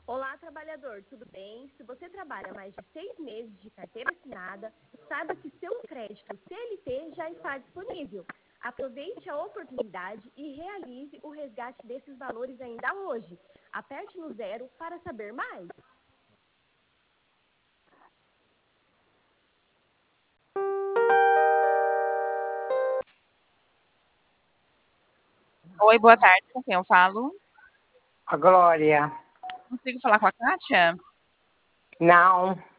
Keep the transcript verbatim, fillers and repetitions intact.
Olá, trabalhador, tudo bem? Se você trabalha mais de seis meses de carteira assinada, saiba que seu crédito C L T já está disponível. Aproveite a oportunidade e realize o resgate desses valores ainda hoje. Aperte no zero para saber mais. Oi, boa tarde, com quem eu falo? A Glória. Consigo falar com a Kátia? Não.